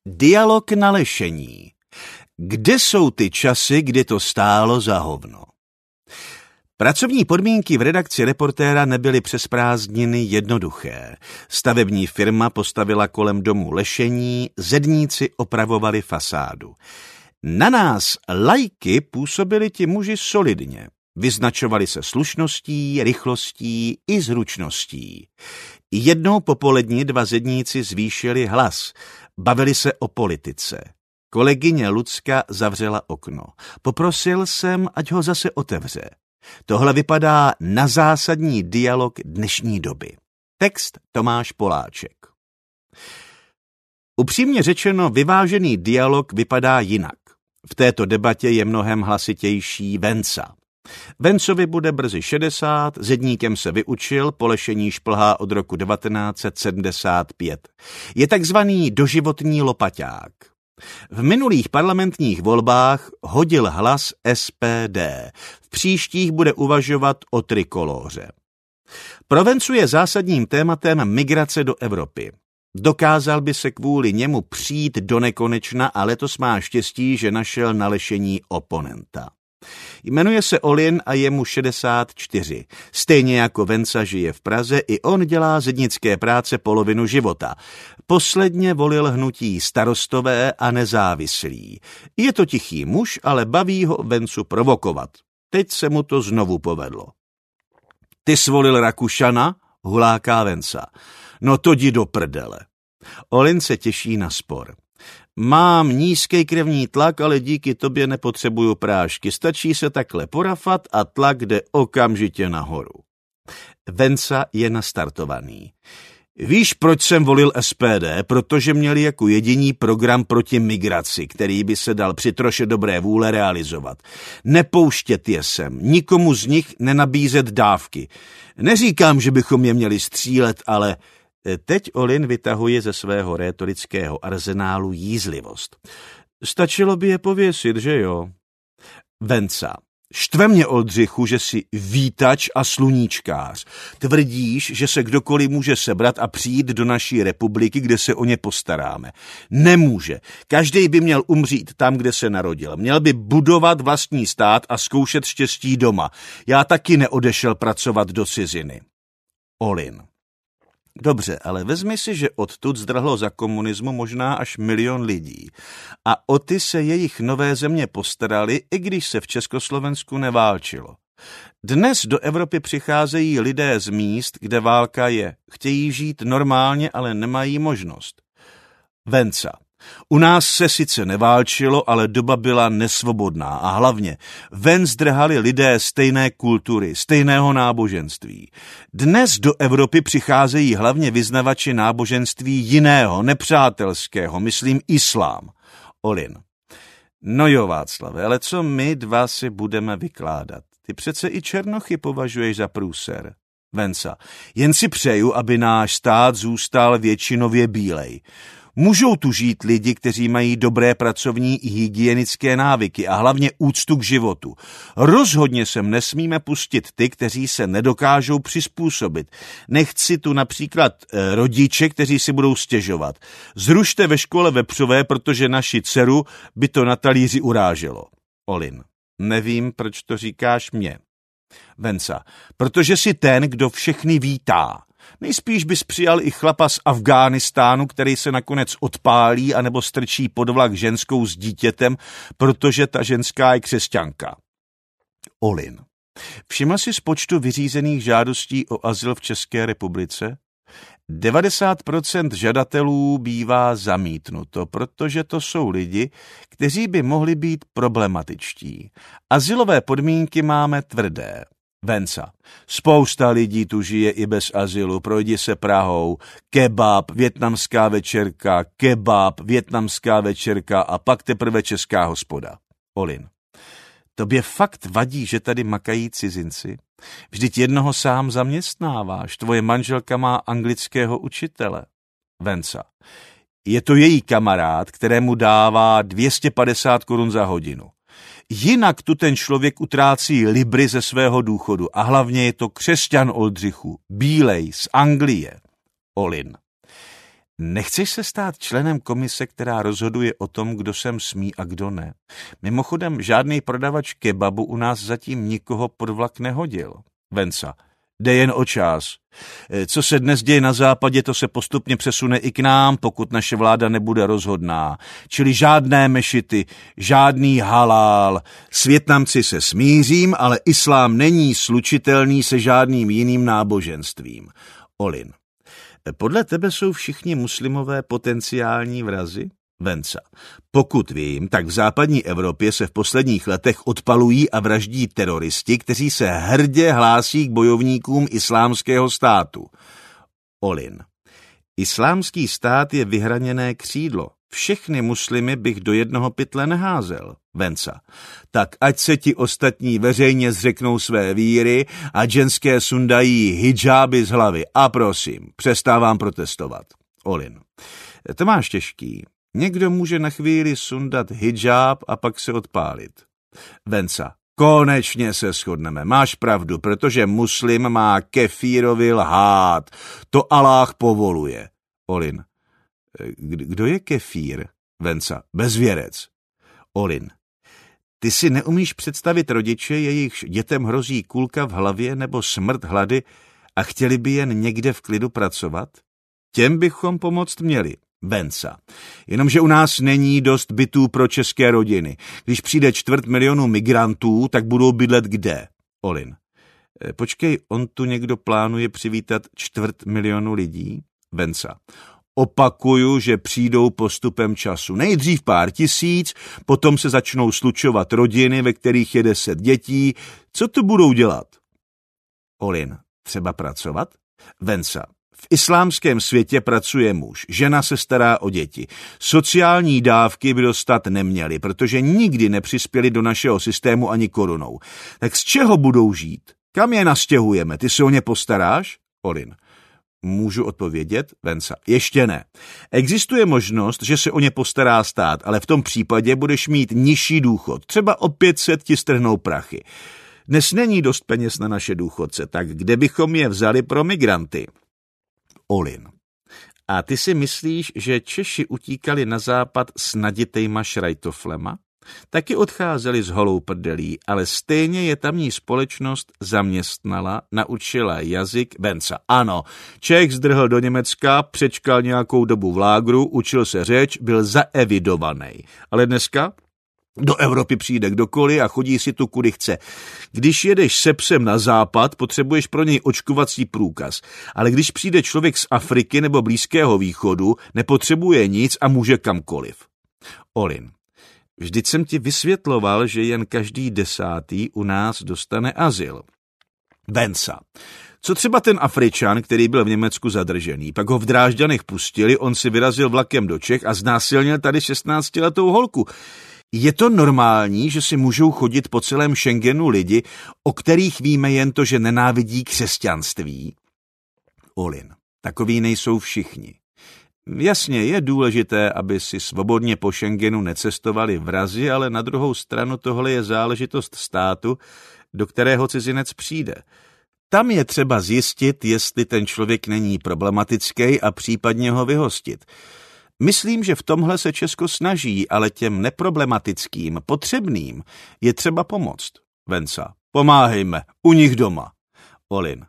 Dialog na lešení. Kde jsou ty časy, kdy to stálo za hovno? Pracovní podmínky v redakci Reportéra nebyly přes prázdniny jednoduché. Stavební firma postavila kolem domu lešení, zedníci opravovali fasádu. Na nás, laiky, působili ti muži solidně. Vyznačovali se slušností, rychlostí i zručností. Jednou popolední dva zedníci zvýšili hlas. Bavili se o politice. Kolegyně Lucka zavřela okno. Poprosil jsem, ať ho zase otevře. Tohle vypadá na zásadní dialog dnešní doby. Text Tomáš Poláček. Upřímně řečeno, vyvážený dialog vypadá jinak. V této debatě je mnohem hlasitější Venca. Vencovi bude brzy 60, zedníkem se vyučil, po lešení šplhá od roku 1975. Je takzvaný doživotní lopaťák. V minulých parlamentních volbách hodil hlas SPD. V příštích bude uvažovat o trikolóře. Pro Vencu je zásadním tématem migrace do Evropy. Dokázal by se kvůli němu přijít do nekonečna a letos má štěstí, že našel na lešení oponenta. Jmenuje se Olin a je mu 64. Stejně jako Venca žije v Praze, i on dělá zednické práce polovinu života. Posledně volil hnutí Starostové a Nezávislí. Je to tichý muž, ale baví ho Vencu provokovat. Teď se mu to znovu povedlo. Ty svolil Rakušana, huláká Venca. No to jdi do prdele. Olin se těší na spor. Mám nízký krevní tlak, ale díky tobě nepotřebuju prášky. Stačí se takhle porafat a tlak jde okamžitě nahoru. Venca je nastartovaný. Víš, proč jsem volil SPD? Protože měli jako jediný program proti migraci, který by se dal při troše dobré vůle realizovat. Nepouštět je sem, nikomu z nich nenabízet dávky. Neříkám, že bychom je měli střílet, ale... Teď Olin vytahuje ze svého rétorického arzenálu jízlivost. Stačilo by je pověsit, že jo? Venca. Štve mě, Oldřichu, že jsi vítač a sluníčkář. Tvrdíš, že se kdokoliv může sebrat a přijít do naší republiky, kde se o ně postaráme. Nemůže. Každej by měl umřít tam, kde se narodil. Měl by budovat vlastní stát a zkoušet štěstí doma. Já taky neodešel pracovat do ciziny. Olin. Dobře, ale vezmi si, že odtud zdrhlo za komunismu možná až 1 000 000 lidí. A o ty se jejich nové země postarali, i když se v Československu neválčilo. Dnes do Evropy přicházejí lidé z míst, kde válka je. Chtějí žít normálně, ale nemají možnost. Venca. U nás se sice neválčilo, ale doba byla nesvobodná a hlavně ven zdrhali lidé stejné kultury, stejného náboženství. Dnes do Evropy přicházejí hlavně vyznavači náboženství jiného, nepřátelského, myslím islám. Olin. No jo, Václave, ale co my dva si budeme vykládat? Ty přece i černochy považuješ za průser. Venca. Jen si přeju, aby náš stát zůstal většinově bílej. Můžou tu žít lidi, kteří mají dobré pracovní i hygienické návyky a hlavně úctu k životu. Rozhodně sem nesmíme pustit ty, kteří se nedokážou přizpůsobit. Nechci tu například rodiče, kteří si budou stěžovat. Zrušte ve škole vepřové, protože naši dceru by to na talíři uráželo. Olin. Nevím, proč to říkáš mně. Venca. Protože jsi ten, kdo všechny vítá. Nejspíš bys přijal i chlapa z Afghánistánu, který se nakonec odpálí anebo strčí pod vlak ženskou s dítětem, protože ta ženská je křesťanka. Olin. Všiml jsi z počtu vyřízených žádostí o azyl v České republice? 90% žadatelů bývá zamítnuto, protože to jsou lidi, kteří by mohli být problematičtí. Azylové podmínky máme tvrdé. Venca. Spousta lidí tu žije i bez azylu, projdi se Prahou, kebab, vietnamská večerka a pak teprve česká hospoda. Olin. Tobě fakt vadí, že tady makají cizinci? Vždyť jednoho sám zaměstnáváš, tvoje manželka má anglického učitele. Venca. Je to její kamarád, kterému dává 250 korun za hodinu. Jinak tu ten člověk utrácí libry ze svého důchodu a hlavně je to křesťan, Oldřichu, bílej z Anglie. Olin. Nechceš se stát členem komise, která rozhoduje o tom, kdo sem smí a kdo ne? Mimochodem, žádný prodavač kebabu u nás zatím nikoho pod vlak nehodil. Venca. Jde jen o čas. Co se dnes děje na západě, to se postupně přesune i k nám, pokud naše vláda nebude rozhodná. Čili žádné mešity, žádný halál. S Vietnamci se smířím, ale islám není slučitelný se žádným jiným náboženstvím. Olin. Podle tebe jsou všichni muslimové potenciální vrazi? Venca. Pokud vím, tak v západní Evropě se v posledních letech odpalují a vraždí teroristi, kteří se hrdě hlásí k bojovníkům islámského státu. Olin. Islámský stát je vyhraněné křídlo. Všechny muslimy bych do jednoho pytle neházel. Venca. Tak ať se ti ostatní veřejně zřeknou své víry a ženské sundají hidžáby z hlavy. A prosím, přestávám protestovat. Olin. To máš těžký. Někdo může na chvíli sundat hidžáb a pak se odpálit. Venca. Konečně se shodneme. Máš pravdu, protože muslim má kefírovi lhát. To Aláh povoluje. Olin. Kdo je kefír? Venca. Bezvěrec. Olin. Ty si neumíš představit rodiče, jejichž dětem hrozí kulka v hlavě nebo smrt hlady a chtěli by jen někde v klidu pracovat? Těm bychom pomoct měli. Venca. Jenomže u nás není dost bytů pro české rodiny. Když přijde 250 000 migrantů, tak budou bydlet kde? Olin. Počkej, on tu někdo plánuje přivítat 250 000 lidí? Venca. Opakuju, že přijdou postupem času. Nejdřív pár tisíc, potom se začnou slučovat rodiny, ve kterých je 10 dětí. Co tu budou dělat? Olin. Třeba pracovat? Venca. V islámském světě pracuje muž, žena se stará o děti. Sociální dávky by dostat neměli, protože nikdy nepřispěli do našeho systému ani korunou. Tak z čeho budou žít? Kam je nastěhujeme? Ty se o ně postaráš? Olin. Můžu odpovědět? Venca. Ještě ne. Existuje možnost, že se o ně postará stát, ale v tom případě budeš mít nižší důchod. Třeba o 500 ti strhnou prachy. Dnes není dost peněz na naše důchodce, tak kde bychom je vzali pro migranty? Olin. A ty si myslíš, že Češi utíkali na západ s naditejma šrajtoflema? Taky odcházeli s holou prdelí, ale stejně je tamní společnost zaměstnala, naučila jazyk. Venca. Ano, Čech zdrhl do Německa, přečkal nějakou dobu v lágru, učil se řeč, byl zaevidovaný. Ale dneska do Evropy přijde kdokoliv a chodí si tu, kudy chce. Když jedeš se psem na západ, potřebuješ pro něj očkovací průkaz. Ale když přijde člověk z Afriky nebo Blízkého východu, nepotřebuje nic a může kamkoliv. Olin. Vždyť jsem ti vysvětloval, že jen každý 10. u nás dostane azyl. Venca. Co třeba ten Afričan, který byl v Německu zadržený, pak ho v Drážďanech pustili, on si vyrazil vlakem do Čech a znásilnil tady 16letou holku. Je to normální, že si můžou chodit po celém Schengenu lidi, o kterých víme jen to, že nenávidí křesťanství? Olin. Takoví nejsou všichni. Jasně, je důležité, aby si svobodně po Schengenu necestovali vrazi, ale na druhou stranu tohle je záležitost státu, do kterého cizinec přijde. Tam je třeba zjistit, jestli ten člověk není problematický a případně ho vyhostit. Myslím, že v tomhle se Česko snaží, ale těm neproblematickým, potřebným je třeba pomoct. Venca. Pomáhejme, u nich doma. Olin.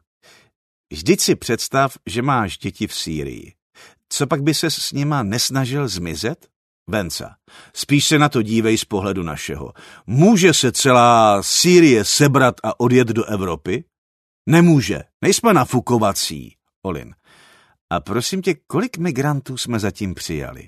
Vždyť si představ, že máš děti v Sýrii. Co pak by ses s nima nesnažil zmizet? Venca. Spíš se na to dívej z pohledu našeho. Může se celá Sýrie sebrat a odjet do Evropy? Nemůže. Nejsme nafukovací. Olin. A prosím tě, kolik migrantů jsme zatím přijali?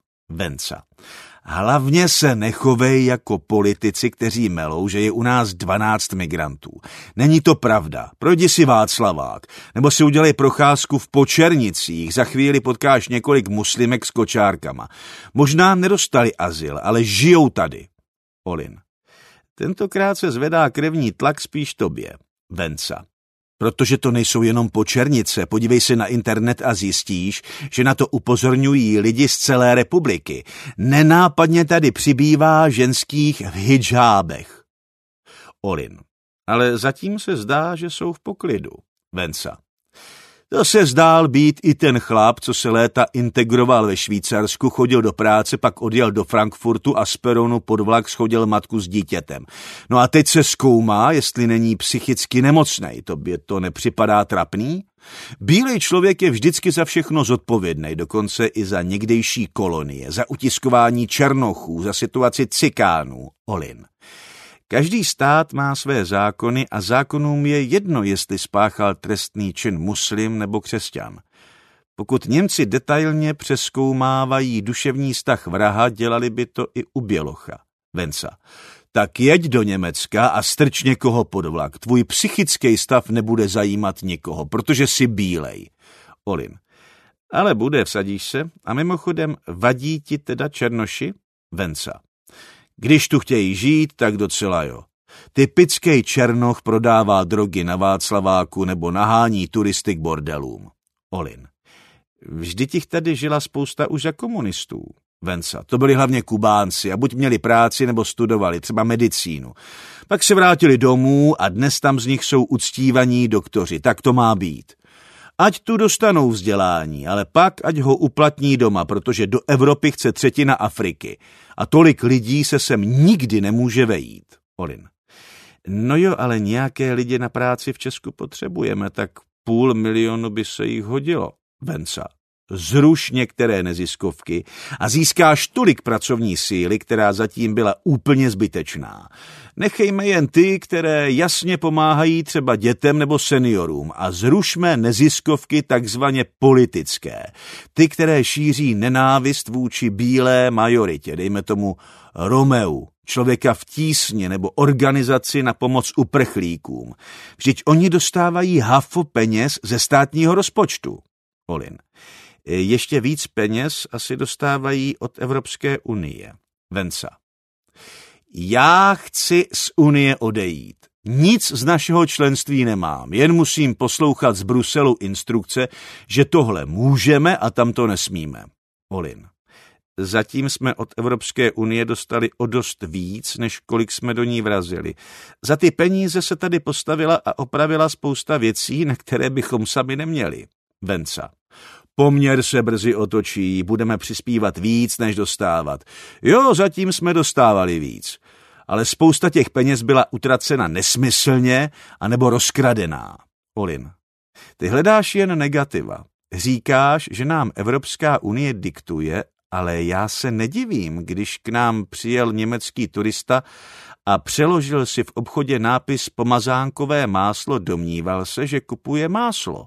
Venca. Hlavně se nechovej jako politici, kteří melou, že je u nás 12 migrantů. Není to pravda. Projdi si Václavák, nebo si udělej procházku v Počernicích, za chvíli potkáš několik muslimek s kočárkama. Možná nedostali azyl, ale žijou tady. Olin. Tentokrát se zvedá krevní tlak spíš tobě. Venca. Protože to nejsou jenom Počernice, podívej se na internet a zjistíš, že na to upozorňují lidi z celé republiky. Nenápadně tady přibývá ženských v hidžábech. Olin. Ale zatím se zdá, že jsou v poklidu. Venca. To se zdál být i ten chlap, co se léta integroval ve Švýcarsku, chodil do práce, pak odjel do Frankfurtu a z peronu pod vlak schodil matku s dítětem. No a teď se zkoumá, jestli není psychicky nemocnej. Tobě to nepřipadá trapný? Bílej člověk je vždycky za všechno zodpovědný, dokonce i za někdejší kolonie, za utiskování černochů, za situaci cikánů, Olin. Každý stát má své zákony a zákonům je jedno, jestli spáchal trestný čin muslim nebo křesťan. Pokud Němci detailně přezkoumávají duševní vztah vraha, dělali by to i u Bělocha. Venca. Tak jeď do Německa a strč někoho pod vlak. Tvůj psychický stav nebude zajímat nikoho, protože jsi bílej. Olin. Ale bude, vsadíš se? A mimochodem, vadí ti teda černoši? Venca. Když tu chtějí žít, tak docela jo. Typický černoch prodává drogy na Václaváku nebo nahání turisty k bordelům. Olin. Vždyť jich tady žila spousta už za komunistů. Venca. To byli hlavně Kubánci a buď měli práci nebo studovali, třeba medicínu. Pak se vrátili domů a dnes tam z nich jsou uctívaní doktoři. Tak to má být. Ať tu dostanou vzdělání, ale pak ať ho uplatní doma, protože do Evropy chce třetina Afriky. A tolik lidí se sem nikdy nemůže vejít. Olin. No jo, ale nějaké lidi na práci v Česku potřebujeme, tak 500 000 by se jich hodilo. Venca. Zruš některé neziskovky a získáš tolik pracovní síly, která zatím byla úplně zbytečná. Nechejme jen ty, které jasně pomáhají třeba dětem nebo seniorům a zrušme neziskovky takzvaně politické. Ty, které šíří nenávist vůči bílé majoritě, dejme tomu Romeu, člověka v tísni nebo organizaci na pomoc uprchlíkům. Vždyť oni dostávají hafo peněz ze státního rozpočtu. Olin. Ještě víc peněz asi dostávají od Evropské unie. Venca. Já chci z Unie odejít. Nic z našeho členství nemám, jen musím poslouchat z Bruselu instrukce, že tohle můžeme a tamto nesmíme. Olin. Zatím jsme od Evropské unie dostali o dost víc, než kolik jsme do ní vrazili. Za ty peníze se tady postavila a opravila spousta věcí, na které bychom sami neměli. Venca. Poměr se brzy otočí, budeme přispívat víc, než dostávat. Jo, zatím jsme dostávali víc, ale spousta těch peněz byla utracena nesmyslně anebo rozkradená. Olin. Ty hledáš jen negativa. Říkáš, že nám Evropská unie diktuje, ale já se nedivím, když k nám přijel německý turista a přeložil si v obchodě nápis pomazánkové máslo, domníval se, že kupuje máslo.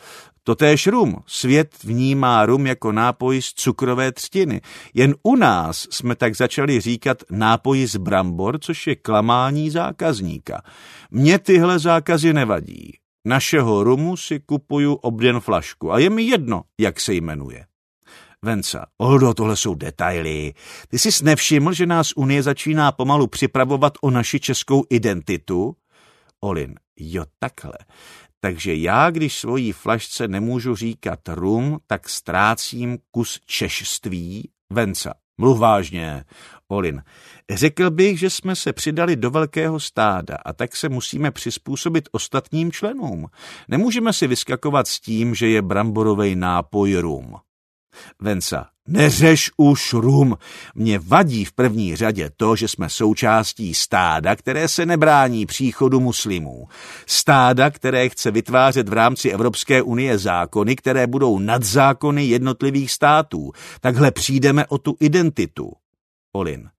Totéž rum. Svět vnímá rum jako nápoj z cukrové třtiny. Jen u nás jsme tak začali říkat nápoj z brambor, což je klamání zákazníka. Mně tyhle zákazy nevadí. Našeho rumu si kupuju obden flašku a je mi jedno, jak se jmenuje. Venca. Oldo, tohle jsou detaily. Ty jsi nevšiml, že nás Unie začíná pomalu připravovat o naši českou identitu? Olin. Jo, takhle. Takže já, když svojí flašce nemůžu říkat rum, tak ztrácím kus češství. Venca. Mluv vážně. Olin. Řekl bych, že jsme se přidali do velkého stáda a tak se musíme přizpůsobit ostatním členům. Nemůžeme si vyskakovat s tím, že je bramborovej nápoj rum. Venca. Neřeš už rum. Mě vadí v první řadě to, že jsme součástí stáda, které se nebrání příchodu muslimů. Stáda, které chce vytvářet v rámci Evropské unie zákony, které budou nad zákony jednotlivých států. Takhle přijdeme o tu identitu. Olin.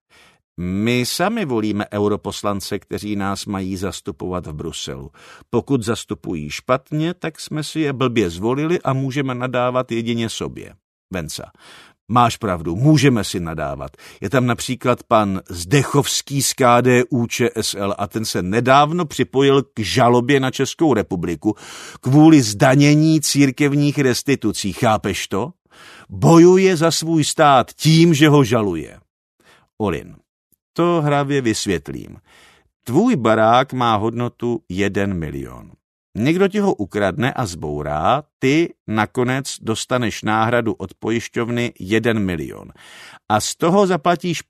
My sami volíme europoslance, kteří nás mají zastupovat v Bruselu. Pokud zastupují špatně, tak jsme si je blbě zvolili a můžeme nadávat jedině sobě. Venca. Máš pravdu, můžeme si nadávat. Je tam například pan Zdechovský z KDU ČSL a ten se nedávno připojil k žalobě na Českou republiku kvůli zdanění církevních restitucí. Chápeš to? Bojuje za svůj stát tím, že ho žaluje. Olin. To hravě vysvětlím. Tvůj barák má hodnotu 1 milion. Někdo ti ho ukradne a zbourá, ty nakonec dostaneš náhradu od pojišťovny 1 milion. A z toho zaplatíš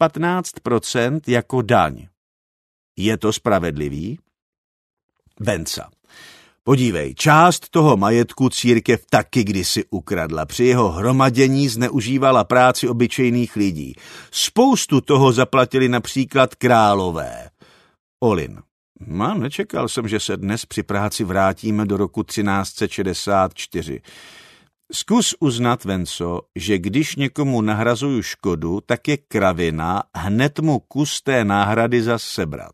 15% jako daň. Je to spravedlivý? Venca. Podívej, část toho majetku církev taky kdysi ukradla. Při jeho hromadění zneužívala práci obyčejných lidí. Spoustu toho zaplatili například králové. Olin. Nečekal jsem, že se dnes při práci vrátíme do roku 1364. Zkus uznat, Venco, že když někomu nahrazuju škodu, tak je kravina hned mu kus té náhrady zas sebrat.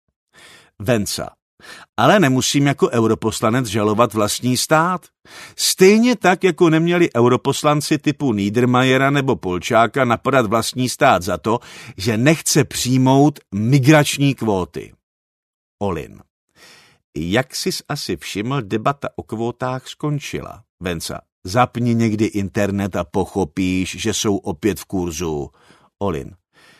Venca. Ale nemusím jako europoslanec žalovat vlastní stát. Stejně tak, jako neměli europoslanci typu Niedermayera nebo Polčáka napadat vlastní stát za to, že nechce přijmout migrační kvóty. Olin. Jak sis asi všiml, debata o kvótách skončila. Venca. Zapni někdy internet a pochopíš, že jsou opět v kurzu. Olin.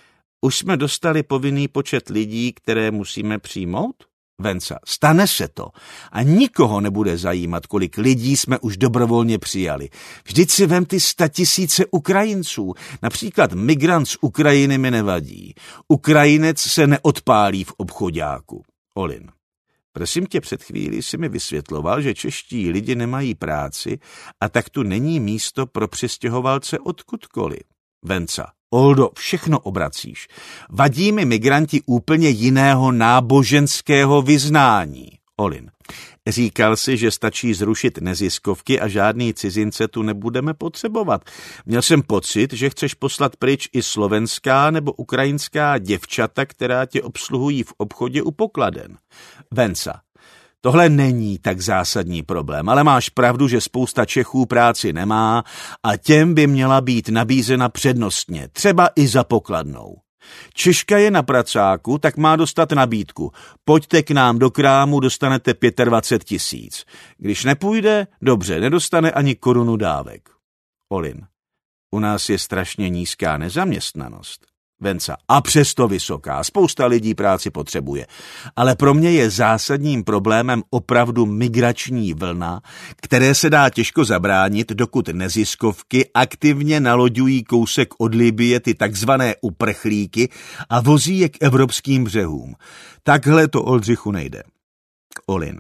Už jsme dostali povinný počet lidí, které musíme přijmout? Venca. Stane se to. A nikoho nebude zajímat, kolik lidí jsme už dobrovolně přijali. Vždyť si vem ty 100 000 Ukrajinců. Například migrant z Ukrajiny mi nevadí. Ukrajinec se neodpálí v obchoďáku. Olin. Prosím tě, před chvílí si mi vysvětloval, že čeští lidi nemají práci a tak tu není místo pro přistěhovalce odkudkoliv. Venca. Oldo, všechno obracíš. Vadí mi migranti úplně jiného náboženského vyznání. Olin. Říkal si, že stačí zrušit neziskovky a žádný cizince tu nebudeme potřebovat. Měl jsem pocit, že chceš poslat pryč i slovenská nebo ukrajinská děvčata, která tě obsluhují v obchodě u pokladen. Venca. Tohle není tak zásadní problém, ale máš pravdu, že spousta Čechů práci nemá a těm by měla být nabízena přednostně, třeba i za pokladnou. Češka je na pracáku, tak má dostat nabídku. Pojďte k nám do krámu, dostanete 25 000. Když nepůjde, dobře, nedostane ani korunu dávek. Olin. U nás je strašně nízká nezaměstnanost. Venca. A přesto vysoká. Spousta lidí práci potřebuje. Ale pro mě je zásadním problémem opravdu migrační vlna, které se dá těžko zabránit, dokud neziskovky aktivně naloďují kousek od Libye ty takzvané uprchlíky a vozí je k evropským břehům. Takhle to, Oldřichu, nejde. Olin.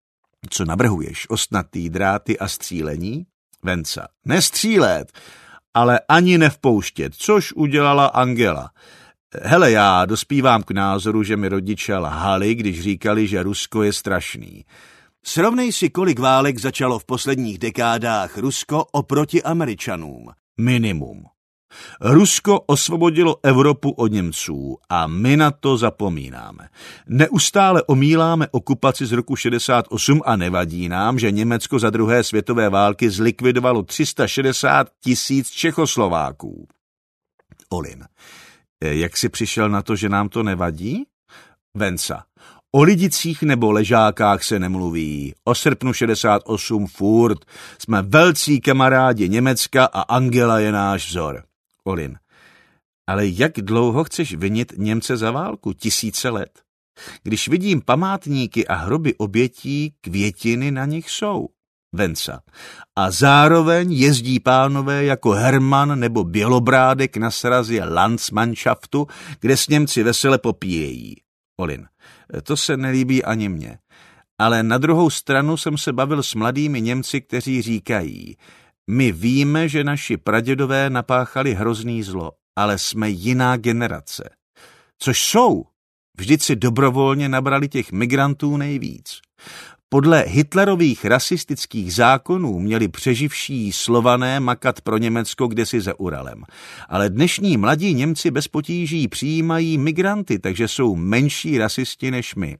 Co navrhuješ? Ostnatý dráty a střílení? Venca. Nestřílet, ale ani nevpouštět, což udělala Angela. Hele, já dospívám k názoru, že mi rodiče lhali, když říkali, že Rusko je strašný. Srovnej si, kolik válek začalo v posledních dekádách Rusko oproti Američanům. Minimum. Rusko osvobodilo Evropu od Němců a my na to zapomínáme. Neustále omíláme okupaci z roku 68 a nevadí nám, že Německo za druhé světové války zlikvidovalo 360 000 Čechoslováků. Olin. Jak jsi přišel na to, že nám to nevadí? Venca. O lidicích nebo ležákách se nemluví. O srpnu 68 furt. Jsme velcí kamarádi Německa a Angela je náš vzor. Olin. Ale jak dlouho chceš vinit Němce za válku? 1000 let? Když vidím památníky a hroby obětí, květiny na nich jsou. Venca. A zároveň jezdí pánové jako Hermann nebo Bělobrádek na srazie Landsmannschaftu, kde s Němci vesele popíjejí. Olin. To se nelíbí ani mně. Ale na druhou stranu jsem se bavil s mladými Němci, kteří říkají: my víme, že naši pradědové napáchali hrozný zlo, ale jsme jiná generace. Což jsou. Vždyť si dobrovolně nabrali těch migrantů nejvíc. Podle hitlerových rasistických zákonů měli přeživší Slované makat pro Německo kdesi za Uralem. Ale dnešní mladí Němci bez potíží přijímají migranty, takže jsou menší rasisti než my.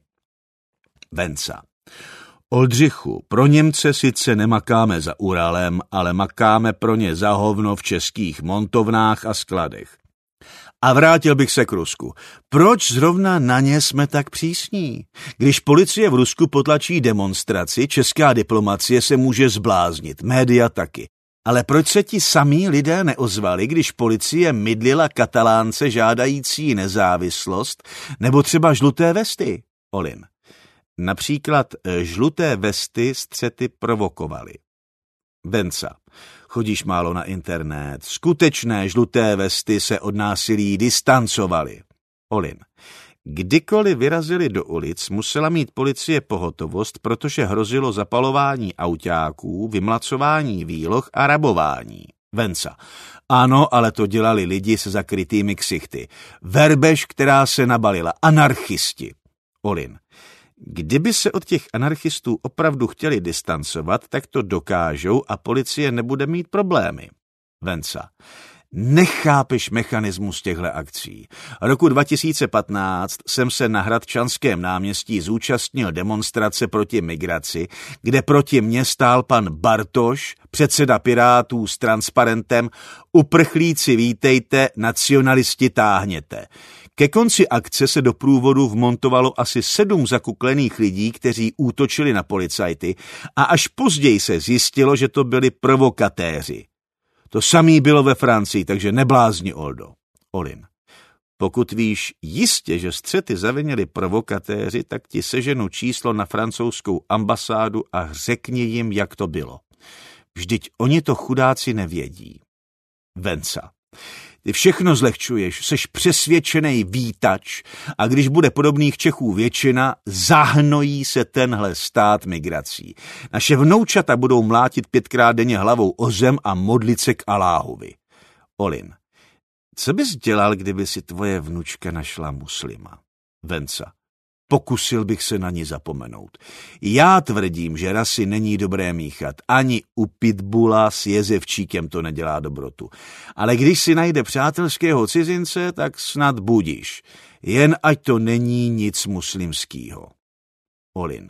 Venca. Oldřichu, pro Němce sice nemakáme za Uralem, ale makáme pro ně za hovno v českých montovnách a skladech. A vrátil bych se k Rusku. Proč zrovna na ně jsme tak přísní? Když policie v Rusku potlačí demonstraci, česká diplomacie se může zbláznit, média taky. Ale proč se ti samí lidé neozvali, když policie mydlila Katalánce žádající nezávislost, nebo třeba žluté vesty? Olin. Například žluté vesty střety provokovaly. Venca. Chodíš málo na internet. Skutečné žluté vesty se od násilí distancovaly. Olin. Kdykoliv vyrazili do ulic, musela mít policie pohotovost, protože hrozilo zapalování autáků, vymlacování výloh a rabování. Venca. Ano, ale to dělali lidi se zakrytými ksichty. Verbež, která se nabalila. Anarchisti. Olin. Kdyby se od těch anarchistů opravdu chtěli distancovat, tak to dokážou a policie nebude mít problémy. Venca. Nechápeš mechanismus těchto akcí. Roku 2015 jsem se na Hradčanském náměstí zúčastnil demonstrace proti migraci, kde proti mně stál pan Bartoš, předseda Pirátů s transparentem "Uprchlíci vítejte, nacionalisti táhněte". Ke konci akce se do průvodu vmontovalo asi 7 zakuklených lidí, kteří útočili na policajty, a až později se zjistilo, že to byli provokatéři. To samý bylo ve Francii, takže neblázni, Oldo. Olin. Pokud víš jistě, že střety zavinili provokatéři, tak ti seženu číslo na francouzskou ambasádu a řekni jim, jak to bylo. Vždyť oni to chudáci nevědí. Venca. Ty všechno zlehčuješ, seš přesvědčenej vítač a když bude podobných Čechů většina, zahnojí se tenhle stát migrací. Naše vnoučata budou mlátit 5krát denně hlavou o zem a modlit se k Aláhovi. Olin. Co bys dělal, kdyby si tvoje vnučka našla muslima? Venca. Pokusil bych se na ní zapomenout. Já tvrdím, že rasy není dobré míchat. Ani u pitbula s jezevčíkem to nedělá dobrotu. Ale když si najde přátelského cizince, tak snad budíš. Jen ať to není nic muslimského. Olin.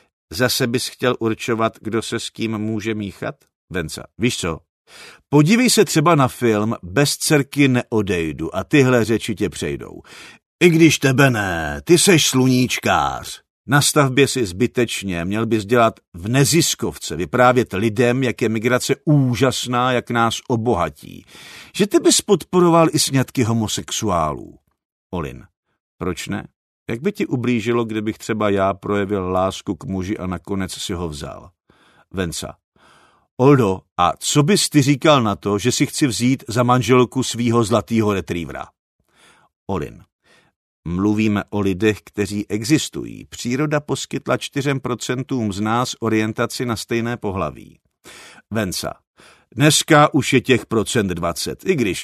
Zase bys chtěl určovat, kdo se s kým může míchat? Venca. Víš co? Podívej se třeba na film Bez dcerky neodejdu a tyhle řeči tě přejdou. I když tebe ne, ty seš sluníčkář. Na stavbě si zbytečně, měl bys dělat v neziskovce, vyprávět lidem, jak je migrace úžasná, jak nás obohatí. Že ty bys podporoval i sňatky homosexuálů. Olin. Proč ne? Jak by ti ublížilo, kdybych třeba já projevil lásku k muži a nakonec si ho vzal? Venca. Oldo, a co bys ty říkal na to, že si chci vzít za manželku svýho zlatýho retrievera? Olin. Mluvíme o lidech, kteří existují. Příroda poskytla 4% z nás orientaci na stejné pohlaví. Venca. Dneska už je těch procent 20, i když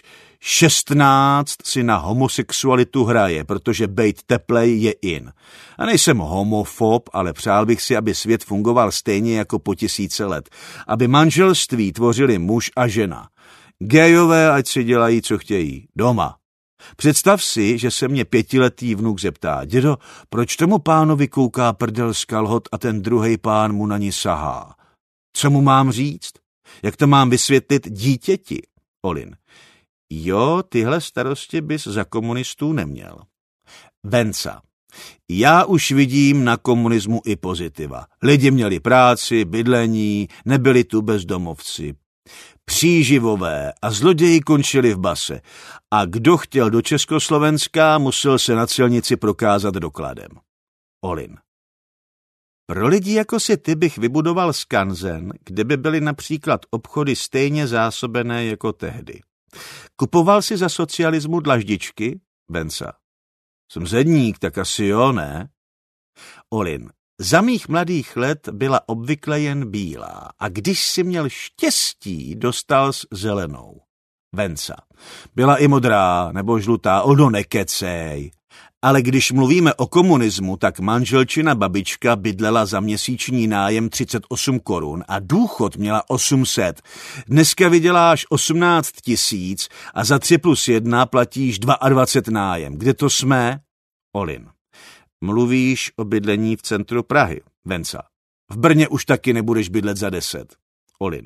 16 si na homosexualitu hraje, protože bejt teplej je in. A nejsem homofob, ale přál bych si, aby svět fungoval stejně jako po 1000 let. Aby manželství tvořili muž a žena. Gejové ať si dělají, co chtějí. Doma. Představ si, že se mě 5letý vnuk zeptá: dědo, proč tomu pánovi kouká prdel z kalhot a ten druhej pán mu na ní sahá? Co mu mám říct? Jak to mám vysvětlit dítěti? Olin. Jo, tyhle starosti bys za komunistů neměl. Venca. Já už vidím na komunismu i pozitiva. Lidi měli práci, bydlení, nebyli tu bezdomovci. Příživové a zloději končili v base. A kdo chtěl do Československa, musel se na celnici prokázat dokladem. Olin. Pro lidi jako si ty bych vybudoval skanzen, kde by byly například obchody stejně zásobené jako tehdy. Kupoval si za socialismu dlaždičky? Venca. Jsem zedník, tak asi jo, ne? Olin. Za mých mladých let byla obvykle jen bílá a když si měl štěstí, dostal s zelenou. Venca. Byla i modrá nebo žlutá, Oldo, nekecej. Ale když mluvíme o komunismu, tak manželčina babička bydlela za měsíční nájem 38 korun a důchod měla 800. Dneska vyděláš 18 000 a za 3+1 platíš 22 nájem. Kde to jsme? Olin. Mluvíš o bydlení v centru Prahy. Venca. V Brně už taky nebudeš bydlet za 10. Olin.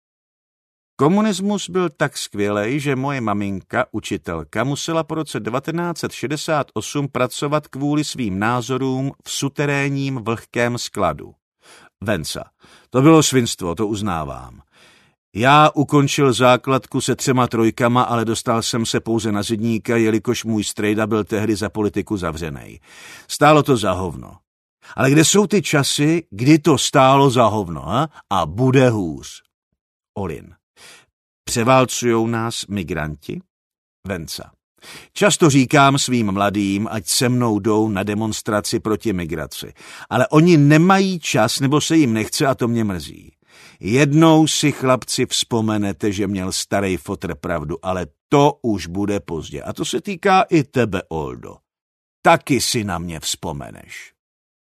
Komunismus byl tak skvělej, že moje maminka, učitelka, musela po roce 1968 pracovat kvůli svým názorům v suterénním vlhkém skladu. Venca. To bylo svinstvo, to uznávám. Já ukončil základku se 3 trojkama, ale dostal jsem se pouze na zedníka, jelikož můj strejda byl tehdy za politiku zavřenej. Stálo to za hovno. Ale kde jsou ty časy, kdy to stálo za hovno, a bude hůř? Olin. Převálcujou nás migranti? Venca. Často říkám svým mladým, ať se mnou jdou na demonstraci proti migraci, ale oni nemají čas nebo se jim nechce a to mě mrzí. Jednou si, chlapci, vzpomenete, že měl starý fotr pravdu, ale to už bude pozdě. A to se týká i tebe, Oldo. Taky si na mě vzpomeneš.